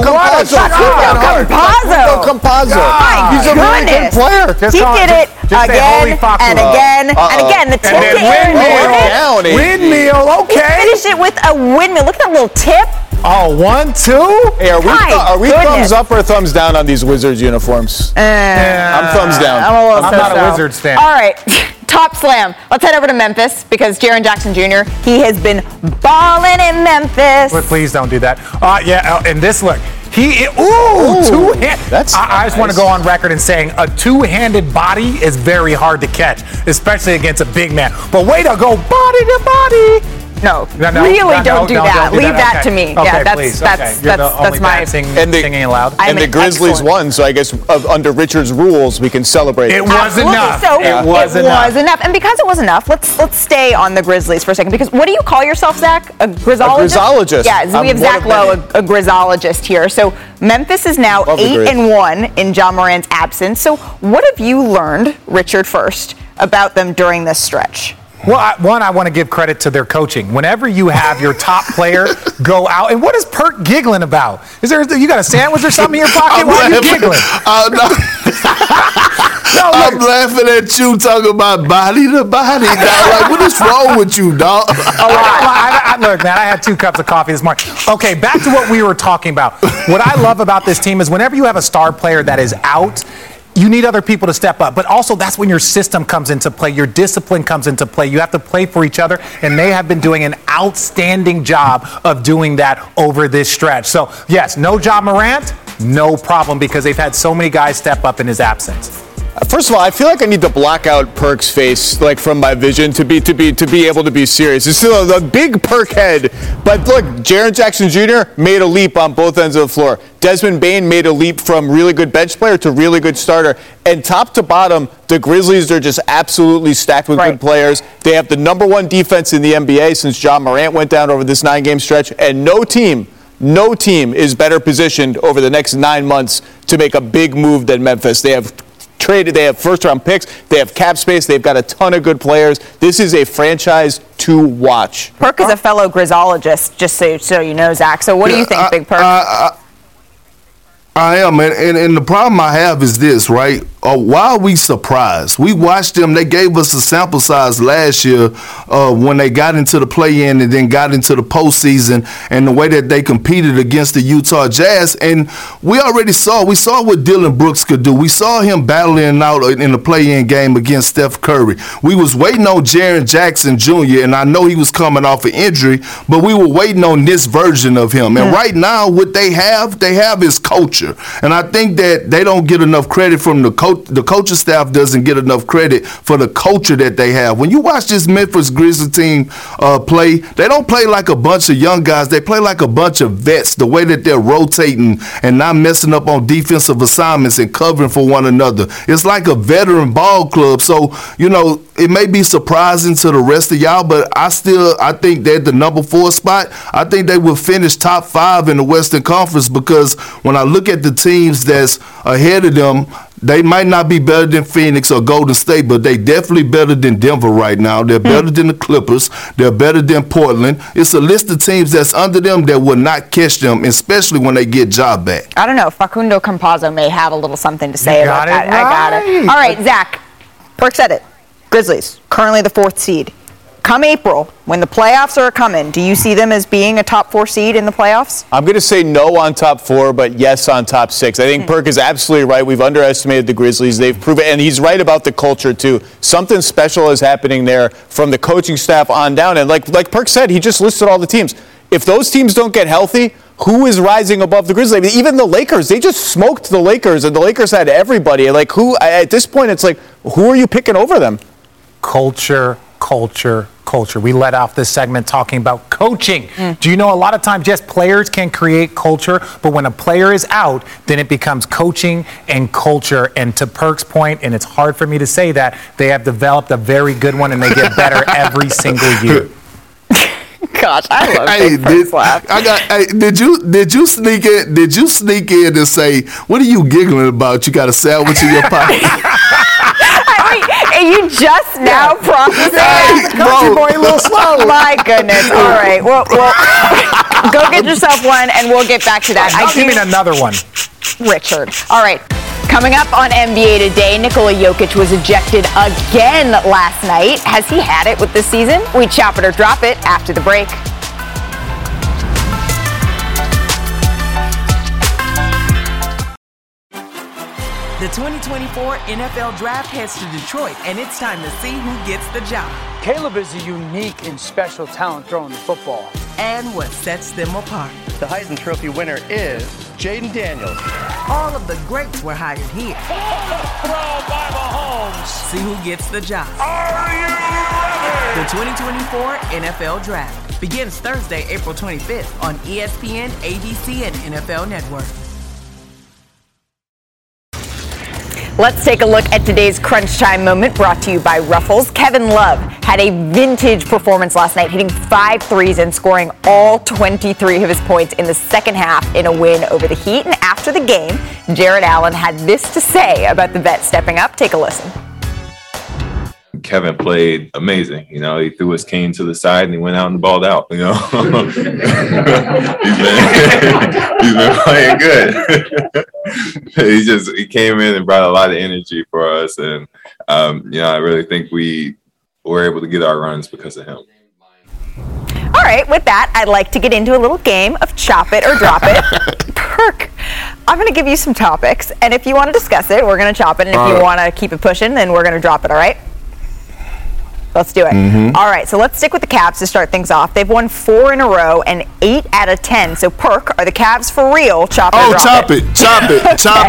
Speaker 11: Campazzo. He's a really good player.
Speaker 3: He did it again and again and again. The tip to Aaron Gordon.
Speaker 4: Windmill, okay.
Speaker 3: He finished it with a windmill. Look at that little tip.
Speaker 4: Oh, 1, 2.
Speaker 11: Hey, are we thumbs up or thumbs down on these Wizards uniforms? I'm thumbs down.
Speaker 4: I'm not a Wizards fan.
Speaker 3: All right. Top slam. Let's head over to Memphis, because Jaren Jackson Jr., he has been balling in Memphis.
Speaker 4: But please don't do that. And this look. Two-hand. I just want to go on record in saying a two-handed body is very hard to catch, especially against a big man. But way to go, body to body.
Speaker 3: don't do that. Leave that to me.
Speaker 4: Okay,
Speaker 3: yeah, that's
Speaker 4: please.
Speaker 3: that's my
Speaker 4: singing aloud.
Speaker 11: And the Grizzlies won, so I guess under Richard's rules, we can celebrate.
Speaker 4: It was enough.
Speaker 3: So
Speaker 4: it was enough.
Speaker 3: And because it was enough, let's stay on the Grizzlies for a second. Because what do you call yourself, Zach? A grizzologist?
Speaker 11: A grizzologist.
Speaker 3: Yeah, so we have Zach Lowe, a grizzologist here. So Memphis is now 8-1 in Ja Morant's absence. So what have you learned, Richard, first, about them during this stretch?
Speaker 4: Well, I want to give credit to their coaching. Whenever you have your top player go out, and what is Perk giggling about? You got a sandwich or something in your pocket? Why are you giggling?
Speaker 10: I'm laughing at you talking about body to body, dog. Like, what is wrong with you, dog?
Speaker 4: Look, man, I had 2 cups of coffee this morning. Okay, back to what we were talking about. What I love about this team is whenever you have a star player that is out, you need other people to step up. But also, that's when your system comes into play. Your discipline comes into play. You have to play for each other. And they have been doing an outstanding job of doing that over this stretch. So, yes, no Ja Morant, no problem, because they've had so many guys step up in his absence.
Speaker 11: First of all, I feel like I need to block out Perk's face, like from my vision, to be able to be serious. It's still a big Perk head, but look, Jaren Jackson Jr. made a leap on both ends of the floor. Desmond Bane made a leap from really good bench player to really good starter. And top to bottom, the Grizzlies are just absolutely stacked with good players. They have the number 1 defense in the NBA since Ja Morant went down over this 9-game stretch, and no team is better positioned over the next 9 months to make a big move than Memphis. They have first-round picks, they have cap space, they've got a ton of good players. This is a franchise to watch.
Speaker 3: Perk is a fellow grizzologist, just so you know, Zach. So what do you think, Big Perk?
Speaker 10: I am, and the problem I have is this, right? Why are we surprised? We watched them. They gave us a sample size last year when they got into the play-in and then got into the postseason, and the way that they competed against the Utah Jazz. And we already saw what Dylan Brooks could do. We saw him battling out in the play-in game against Steph Curry. We was waiting on Jaren Jackson Jr., and I know he was coming off an injury, but we were waiting on this version of him. And right now, what they have is culture. And I think that they don't get enough credit from the coaching staff doesn't get enough credit for the culture that they have. When you watch this Memphis Grizzlies team play, they don't play like a bunch of young guys. They play like a bunch of vets, the way that they're rotating and not messing up on defensive assignments and covering for one another. It's like a veteran ball club. So, it may be surprising to the rest of y'all, but I think they're the number 4 spot. I think they will finish top 5 in the Western Conference, because when I look at the teams that's ahead of them, they might not be better than Phoenix or Golden State, but they definitely better than Denver right now. They're better than the Clippers. They're better than Portland. It's a list of teams that's under them that will not catch them, especially when they get Ja back.
Speaker 3: I don't know. Facundo Campazzo may have a little something to say about that.
Speaker 4: Right.
Speaker 3: I got it. All right, Zach. Perk said it. Grizzlies, currently the 4th seed. Come April, when the playoffs are coming, do you see them as being a top 4 seed in the playoffs?
Speaker 11: I'm going to say no on top 4, but yes on top 6. I think Perk is absolutely right. We've underestimated the Grizzlies. They've proven, and he's right about the culture too. Something special is happening there from the coaching staff on down. And like Perk said, he just listed all the teams. If those teams don't get healthy, who is rising above the Grizzlies? I mean, even the Lakers, they just smoked the Lakers, and the Lakers had everybody. Like, who, at this point, it's like, who are you picking over them?
Speaker 4: Culture. We let off this segment talking about coaching. Do you know a lot of times, yes, players can create culture, but when a player is out, then it becomes coaching and culture. And to Perk's point, and it's hard for me to say that, they have developed a very good one, and they get better every single year.
Speaker 3: Gosh, I love Big Perk's laugh.
Speaker 10: Did you sneak in? Did you sneak in and say, "What are you giggling about? You got a sandwich in your pocket?"
Speaker 3: And you just now processing that?
Speaker 4: Country boy, a little slow.
Speaker 3: My goodness. All right. Well, go get yourself one, and we'll get back to that.
Speaker 4: Give me another one.
Speaker 3: Richard. All right. Coming up on NBA Today, Nikola Jokic was ejected again last night. Has he had it with this season? We chop it or drop it after the break.
Speaker 18: The 2024 NFL Draft heads to Detroit, and it's time to see who gets the job.
Speaker 19: Caleb is a unique and special talent throwing the football.
Speaker 18: And what sets them apart.
Speaker 20: The Heisman Trophy winner is Jaden Daniels.
Speaker 18: All of the greats were hired here.
Speaker 15: Throw by Mahomes.
Speaker 18: See who gets the job.
Speaker 15: Are you ready?
Speaker 18: The 2024 NFL Draft begins Thursday, April 25th on ESPN, ABC, and NFL Network.
Speaker 3: Let's take a look at today's Crunch Time moment brought to you by Ruffles. Kevin Love had a vintage performance last night, hitting 5 threes and scoring all 23 of his points in the second half in a win over the Heat. And after the game, Jared Allen had this to say about the vet stepping up. Take a listen.
Speaker 21: Kevin played amazing. You know, he threw his cane to the side and he went out and balled out. You know, he's been playing good. he came in and brought a lot of energy for us, and you know, I really think we were able to get our runs because of him.
Speaker 3: All right, with that, I'd like to get into a little game of Chop It or Drop It. Perk, I'm going to give you some topics, and if you want to discuss it, we're going to chop it, and if you want to keep it pushing, then we're going to drop it. All right? Let's do it. Mm-hmm. All right, so let's stick with the Cavs to start things off. They've won 4 in a row and 8 out of 10. So, Perk, are the Cavs for real? Chop it or drop it?
Speaker 10: Chop it.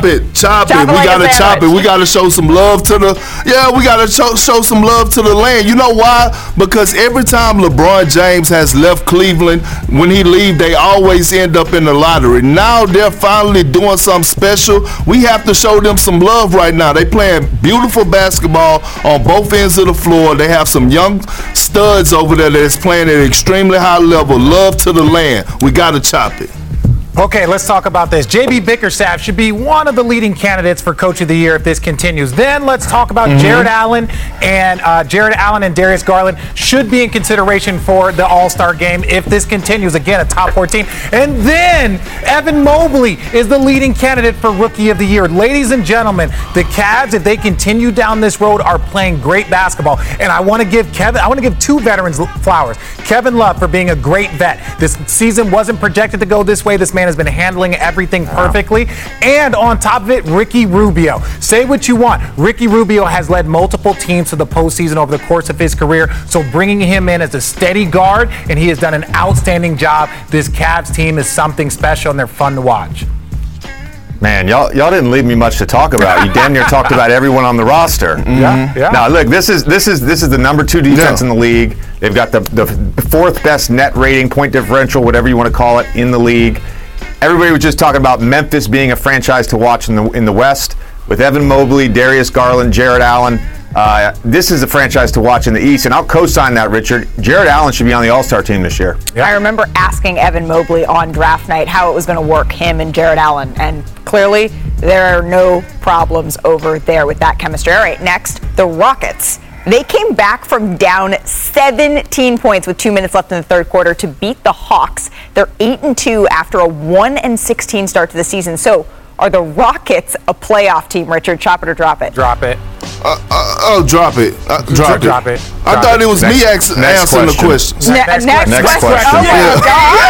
Speaker 10: We got to chop it. We got to show some love to we got to show some love to the land. You know why? Because every time LeBron James has left Cleveland, when he leaves, they always end up in the lottery. Now they're finally doing something special. We have to show them some love right now. They playing beautiful basketball on both ends of the floor. They have some young studs over there that's playing at an extremely high level. Love to the land. We got to chop it.
Speaker 4: Okay, let's talk about this. J.B. Bickerstaff should be one of the leading candidates for Coach of the Year if this continues. Then let's talk about Jared Allen and Darius Garland should be in consideration for the All-Star game if this continues. Again, a top 14. And then Evan Mobley is the leading candidate for Rookie of the Year. Ladies and gentlemen, the Cavs, if they continue down this road, are playing great basketball. And I want to give 2 veterans flowers. Kevin Love for being a great vet. This season wasn't projected to go this way. This man has been handling everything perfectly. And on top of it, Ricky Rubio. Say what you want. Ricky Rubio has led multiple teams to the postseason over the course of his career. So bringing him in as a steady guard, and he has done an outstanding job. This Cavs team is something special, and they're fun to watch.
Speaker 8: Man, y'all didn't leave me much to talk about. You damn near talked about everyone on the roster.
Speaker 4: Mm-hmm. Yeah.
Speaker 8: Now, look, this is the number 2 defense in the league. They've got the 4th best net rating, point differential, whatever you want to call it, in the league. Everybody was just talking about Memphis being a franchise to watch in the West with Evan Mobley, Darius Garland, Jared Allen. This is a franchise to watch in the East, and I'll co-sign that, Richard. Jared Allen should be on the All-Star team this year.
Speaker 3: Yeah. I remember asking Evan Mobley on draft night how it was going to work, him and Jared Allen, and clearly there are no problems over there with that chemistry. All right, next, the Rockets. They came back from down 17 points with 2 minutes left in the third quarter to beat the Hawks. They're 8-2 after a 1-16 start to the season. So, are the Rockets a playoff team, Richard? Chop it or drop it?
Speaker 4: Drop it.
Speaker 10: Drop it.
Speaker 4: Drop it.
Speaker 10: I thought it was me answering the question.
Speaker 3: Next question. Oh my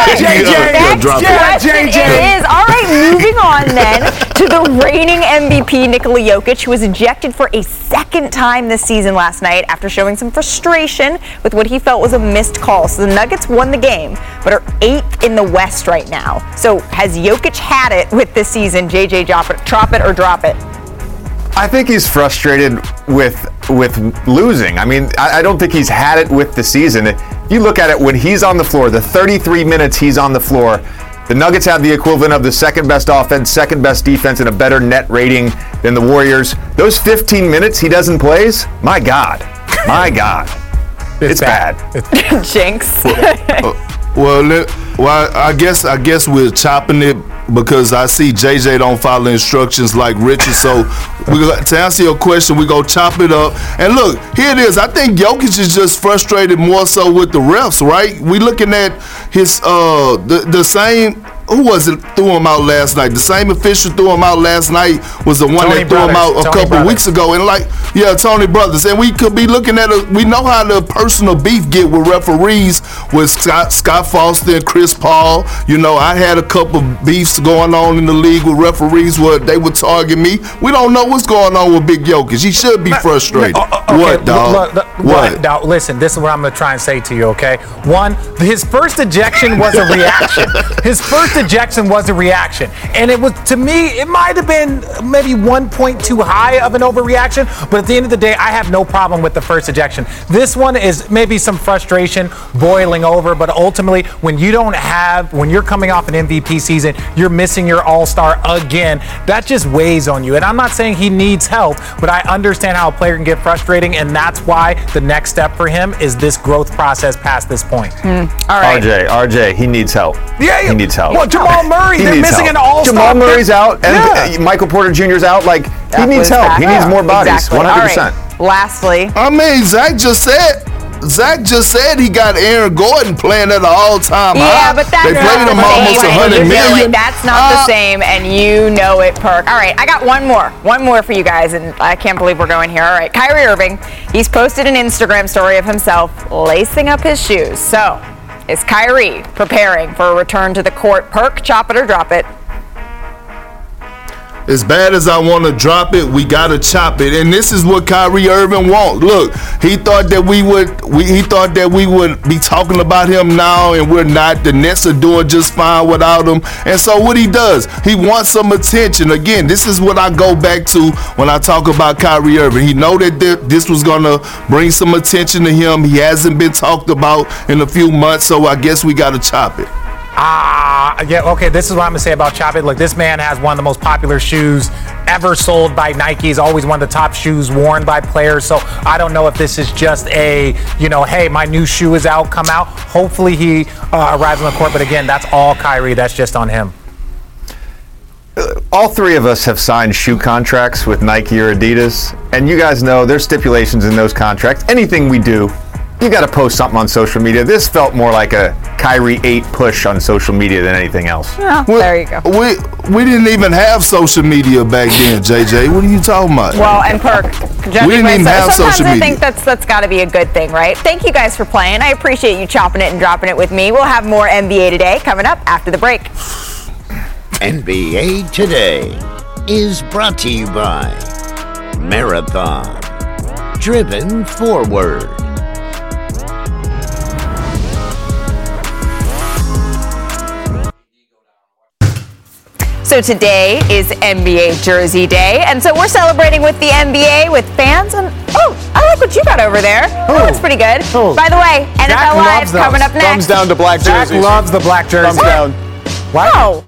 Speaker 3: God. Next question is, all right, moving on then to the reigning MVP, Nikola Jokic, who was ejected for a second time this season last night after showing some frustration with what he felt was a missed call. So the Nuggets won the game, but are 8th in the West right now. So has Jokic had it with this season? JJ, chop it or drop it?
Speaker 8: I think he's frustrated with losing. I mean, I don't think he's had it with the season. If you look at it, when he's on the floor, the 33 minutes he's on the floor, the Nuggets have the equivalent of the second best offense, second best defense, and a better net rating than the Warriors. Those 15 minutes he doesn't play, my God. It's bad.
Speaker 3: Jinx.
Speaker 10: I guess we're chopping it because I see JJ don't follow instructions like Richard. So to answer your question, we go chop it up. And look, here it is. I think Jokic is just frustrated more so with the refs, right? We looking at his the same. Who was it threw him out last night? The same official threw him out last night was the one that threw him out a couple weeks ago. And Tony Brothers. And we could be looking at we know how the personal beef get with referees with Scott Foster and Chris Paul. You know, I had a couple beefs going on in the league with referees where they would target me. We don't know what's going on with Big Jokic. He should be frustrated. What, dog?
Speaker 4: What? Now, listen, this is what I'm going to try and say to you, okay? One, his first ejection was a reaction. His first ejection was a reaction. And it was, to me, it might have been maybe 1 point too high of an overreaction. But at the end of the day, I have no problem with the first ejection. This one is maybe some frustration boiling over. But ultimately, when you're coming off an MVP season, you're missing your all-star again. That just weighs on you. And I'm not saying he needs help, but I understand how a player can get frustrating. And that's why the next step for him is this growth process past this point.
Speaker 3: All right.
Speaker 8: RJ, he needs help.
Speaker 4: Yeah,
Speaker 8: he needs help.
Speaker 4: Well, Jamal Murray, they're missing an all-star.
Speaker 8: Jamal Murray's out, and Michael Porter Jr.'s out. Like, he needs help. He needs more bodies,
Speaker 3: exactly.
Speaker 8: 100%.
Speaker 3: Right. Lastly.
Speaker 10: I mean, Zach just said he got Aaron Gordon playing at an all-time high.
Speaker 3: Yeah, but that's
Speaker 10: they played him almost 100 million.
Speaker 3: That's not the same, and you know it, Perk. All right, I got one more for you guys, and I can't believe we're going here. All right, Kyrie Irving, he's posted an Instagram story of himself lacing up his shoes. So, is Kyrie preparing for a return to the court? Perk, chop it or drop it.
Speaker 10: As bad as I want to drop it, we gotta chop it, and this is what Kyrie Irving wants. Look, he thought that we would be talking about him now, and we're not. The Nets are doing just fine without him, and so what he does, he wants some attention. Again, this is what I go back to when I talk about Kyrie Irving. He know that this was gonna bring some attention to him. He hasn't been talked about in a few months, so I guess we gotta chop it.
Speaker 4: Yeah, okay, this is what I'm going to say about Chop It. Look, this man has one of the most popular shoes ever sold by Nike. He's always one of the top shoes worn by players. So I don't know if this is just a, hey, my new shoe is out, come out. Hopefully he arrives on the court. But again, that's all Kyrie. That's just on him.
Speaker 8: All three of us have signed shoe contracts with Nike or Adidas. And you guys know there's stipulations in those contracts. Anything we do, you got to post something on social media. This felt more like a Kyrie 8 push on social media than anything else.
Speaker 3: Oh, there you go.
Speaker 10: We didn't even have social media back then, JJ. What are you talking about?
Speaker 3: Well, and Perk,
Speaker 10: we didn't even have social media.
Speaker 3: I think that's got to be a good thing, right? Thank you guys for playing. I appreciate you chopping it and dropping it with me. We'll have more NBA Today coming up after the break.
Speaker 12: NBA Today is brought to you by Marathon, driven forward.
Speaker 3: So today is NBA Jersey Day, and so we're celebrating with the NBA with fans. And I like what you got over there. Oh, that's pretty good. Oh. By the way, NFL Live coming up next.
Speaker 11: Thumbs down to black jerseys.
Speaker 4: Zach loves the black jersey.
Speaker 11: Thumbs down.
Speaker 4: What?
Speaker 3: Oh.